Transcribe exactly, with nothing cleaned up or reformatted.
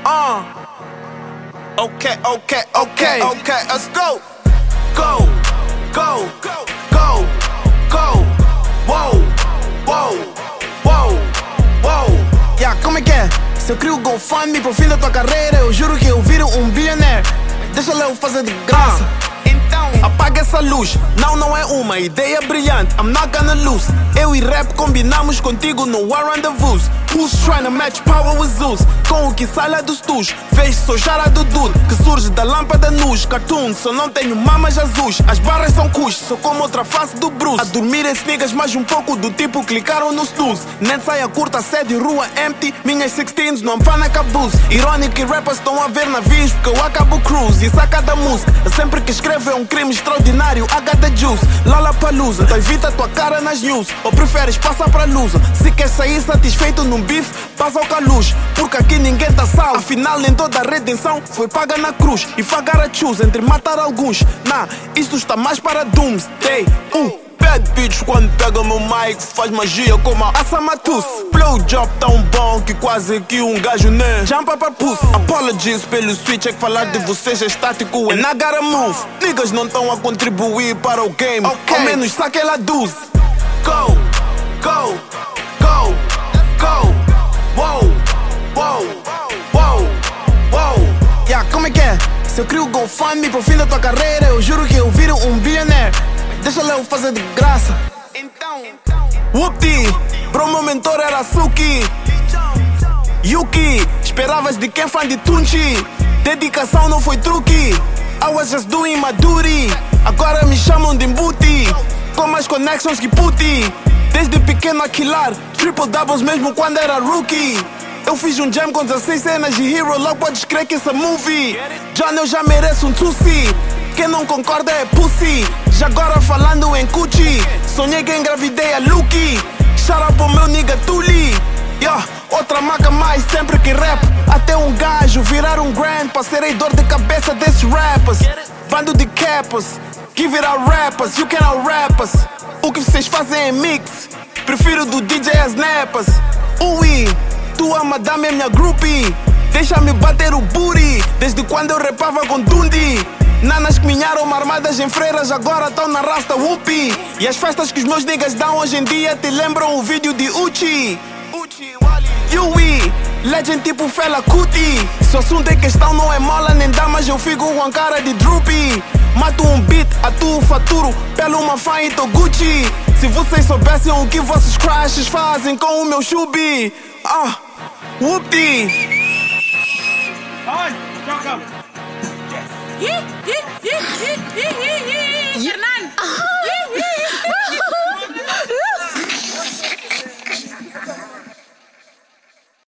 Uh. Okay, okay, okay, okay, let's go. Go, go, go, go, go. Wow, wow, wow, wow. Yeah, como é que é? Se eu crio o GoFundMe pro fim da tua carreira, eu juro que eu viro um billionaire. Deixa eu fazer de graça. Então, apaga essa luz. Não, não é uma ideia brilhante. I'm not gonna lose. Eu e rap combinamos contigo no War Rendezvous. Who's trying to match power with Zeus? Com o que sai lá dos tus. Vês sou Jara do Dude, que surge da lâmpada nus. Cartoon, só não tenho mamas azuis. As barras são cus, sou como outra face do Bruce. A dormir esse niggas mais um pouco do tipo clicaram no snooze. Nem saia curta, sede, rua empty. Minhas sixteens não fana cabuz. Irônico que rappers estão a ver navios porque eu acabo cruise. E saca da música, sempre que escrevo é um crime extraordinário. I got the juice, Lollapalooza. Então evita a tua cara nas news, ou preferes passar pra lusa. Se quer sair satisfeito num bife, passa ao caluz, porque aqui ninguém tá salvo. Afinal nem toda a redenção foi paga na cruz. E fagar a choose entre matar alguns. Nah, isto está mais para Doomsday. uh. Bad bitch quando pega meu mic faz magia como a Asamatus. Blow job tão bom que quase que um gajo nem jumpa pra puss. Apologies pelo switch, é que falar de vocês é estático and I gotta move. Niggas não estão a contribuir para o game, okay. Ao menos saque ela duz. Go, go, go, go. Wow, wow, wow, wow. Yeah, como é que é? Se eu crio o GoFundMe pro fim da tua carreira, eu juro que eu viro um billionaire. Deixa eu fazer de graça. Então, whoopty, pro meu mentor era Suki. Yuki, esperavas de quem fã de Tunchi. Dedicação não foi truque. I was just doing my duty. Agora me chamam de Mbuti, com mais connections que Puti. Desde pequeno a quilar triple doubles mesmo quando era rookie. Eu fiz um jam com dezesseis cenas de hero, logo podes crer que esse é movie. John, eu já mereço um Tussi. Quem não concorda é pussy. Já agora falando em Gucci, sonhei que engravidei a Lucky. Shout out pro meu nigga Tuli. Yeah, outra maca mais sempre que rap. Até um gajo virar um grand, passarei dor de cabeça desses rappers. Bando de capas, give it out rappers, you can out rappers. O que vocês fazem é mix, prefiro do D J as nepas. Ui, tua madame é minha groupie. Deixa-me bater o booty, desde quando eu rapava com Dundee. Nanas que minharam armadas em freiras agora estão na rasta whoopie. E as festas que os meus niggas dão hoje em dia te lembram o vídeo de Uchi. Yui, legend tipo Fela Kuti. Se o assunto é questão não é mola nem dá, mas eu fico com a cara de droopy. Mato um beat, atuo, faturo, pelo uma fã e tô Gucci. Se vocês soubessem o que vossos crashes fazem com o meu chubi. Ah, whoopie.